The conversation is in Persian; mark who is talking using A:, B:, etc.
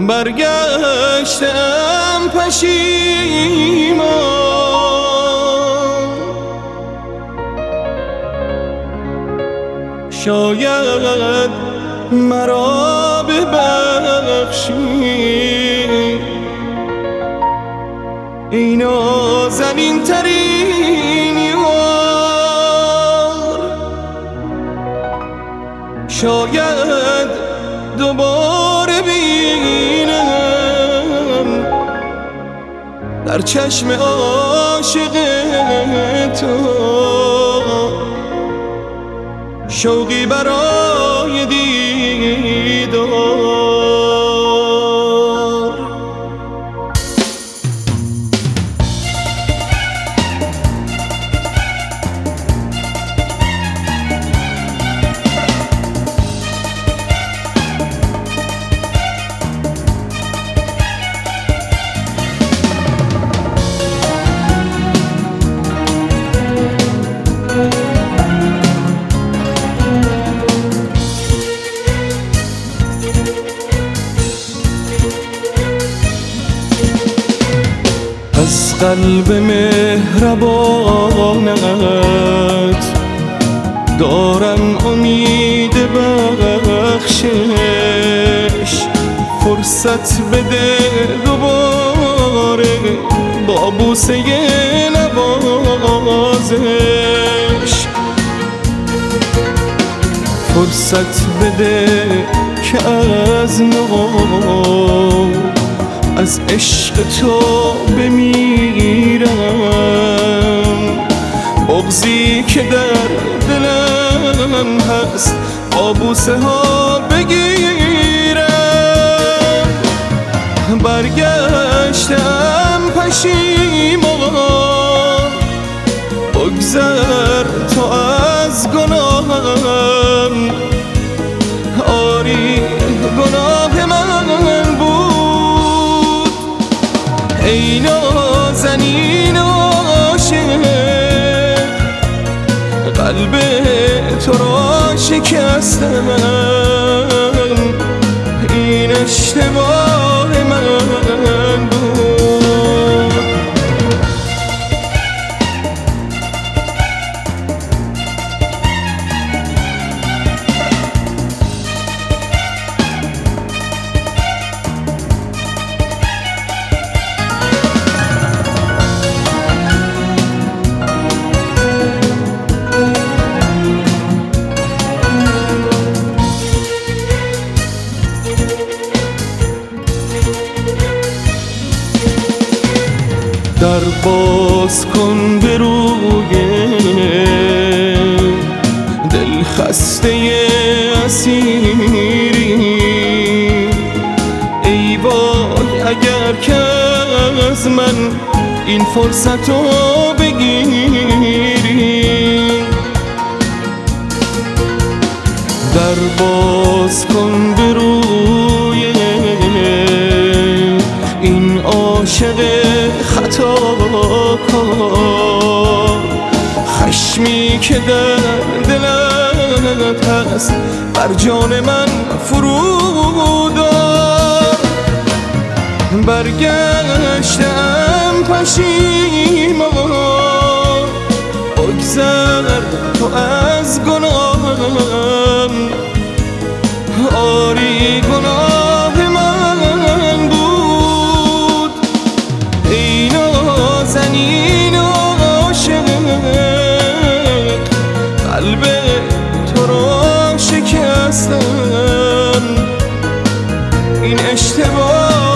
A: برگشتم پشیمان، شاید مرا ببخشی ای نازنین ترین یار. شاید دوباره بینم در چشم عاشق تو شوقی برای دیدار. از قلب مهربانت دارم امید بخشش، فرصت بده دوباره با بوسه نوازش، فرصت بده که از نو از عشق تو بمیرم. بغضی که در دلم هست با بوسه ها بگیرم. برگشتم پشیمان، بگذر تو از گناهم. آری گناه من بود ای نازنین عاشق، قلب تو را شکستم. این اشتباه من بود. در باز کن به روی دل خسته اسیری. ای وای اگر که از من این فرصت رو بگیری. در باز کن به روی این عاشق خطاکار. خشمی که در دلت هست بر جان من فرودار. برگشتم پشیمان، بگذر تو از گناهم. آری گناه من بود ای نازنین عاشق، قلب تو را شکستم. این اشتباه